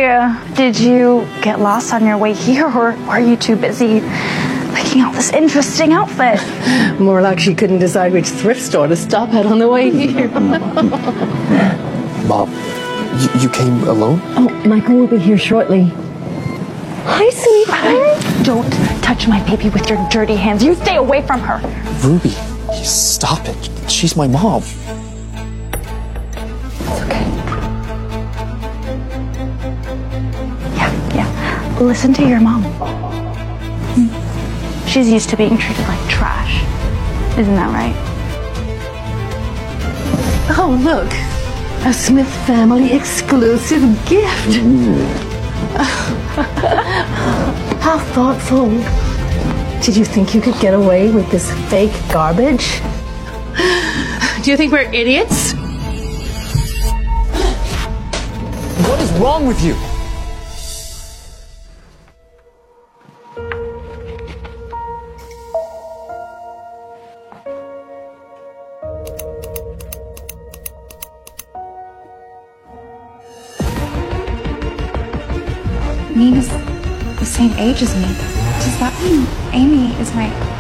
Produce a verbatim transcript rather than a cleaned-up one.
Hey, did you get lost on your way here, or were you too busy picking out this interesting outfit? More like she couldn't decide which thrift store to stop at on the way here. Mom, you, you came alone? Oh, Michael will be here shortly. Hi, sweetheart. Don't touch my baby with your dirty hands. You stay away from her. Ruby, stop it. She's my mom. It's okay. Yeah, yeah. Listen to your mom. She's used to being treated like trash. Isn't that right? Oh, look. A Smith family exclusive gift. How thoughtful. Did you think you could get away with this fake garbage? Do you think we're idiots? What is wrong with you? Nina's the same age as me. Does that mean Amy is my